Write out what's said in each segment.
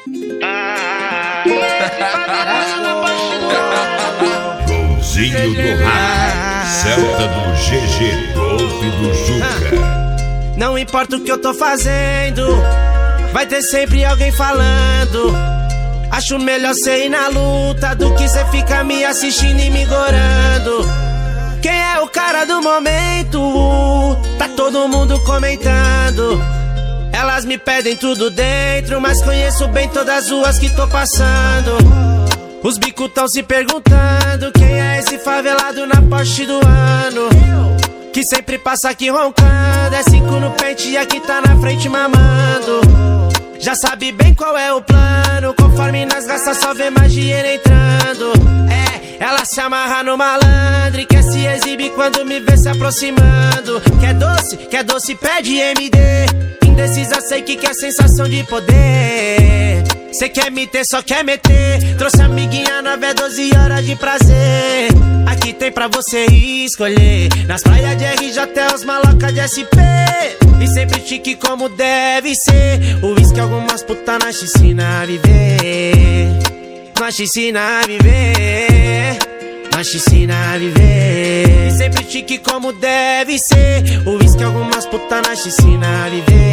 Golzinho do Rap, Celta do GG, golpe do Juca. Não importa o que eu tô fazendo, vai ter sempre alguém falando. Acho melhor cê ir na luta do que cê ficar me assistindo e me gorando. Quem é o cara do momento? Tá todo mundo comentando. Elas me pedem tudo dentro, mas conheço bem todas as ruas que tô passando. Os bicos tão se perguntando quem é esse favelado na Porsche do ano, que sempre passa aqui roncando. É 5 no pente e aqui tá na frente mamando. Já sabe bem qual é o plano, conforme nas gastas só vê mais dinheiro entrando. Ela se amarra no malandro e quer se exibir quando me vê se aproximando. Quer doce, pede MD. Indecisa, sei que quer sensação de poder. Cê quer me ter, só quer meter. Trouxe amiguinha nova, é 12 horas de prazer. Aqui tem pra você escolher. Nas praias de RJ até os malocas de SP. E sempre chique como deve ser. O uísque algumas putas na piscina a viver. Nós te ensina a viver. Nós te ensina a viver. E sempre chique como deve ser. O uísque algumas putas nós te ensina a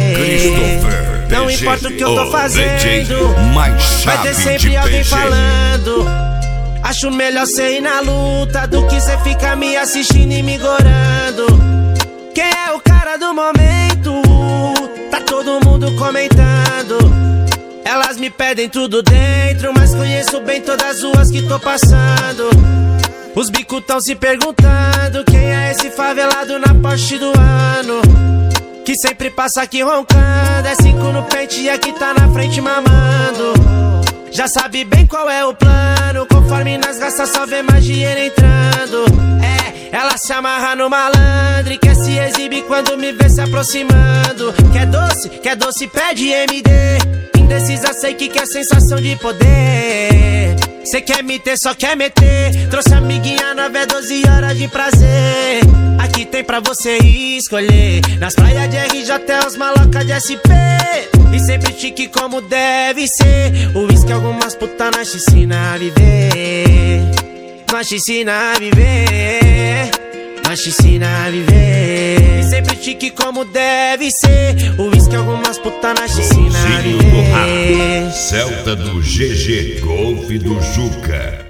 viver. Não importa o que eu tô fazendo, vai ter sempre alguém falando. Acho melhor cê ir na luta do que cê ficar me assistindo e me gorando. Quem é o cara do momento? Tá todo mundo comentando. Elas me pedem tudo dentro, mas conheço bem todas as ruas que tô passando. Os bicos tão se perguntando quem é esse favelado na Porsche do ano, que sempre passa aqui roncando. É 5 no pente e aqui tá na frente mamando. Já sabe bem qual é o plano, conforme nas gastas só vê mais dinheiro entrando. Ela se amarra no malandro e quer se exibir quando me vê se aproximando. Quer doce, pede MD. Indecisa, sei que quer sensação de poder. Cê quer me ter, só quer meter. Trouxe amiguinha nova, é 12 horas de prazer. Aqui tem pra você escolher. Nas praias de RJ até os malocas de SP. E sempre chique como deve ser. O uísque algumas putas nós te ensina a viver. Nós te ensina a viver. Nós te ensina a viver. E sempre chique como deve ser. O uísque algumas putas nós te ensina a viver. Celta do GG, golpe do Juca.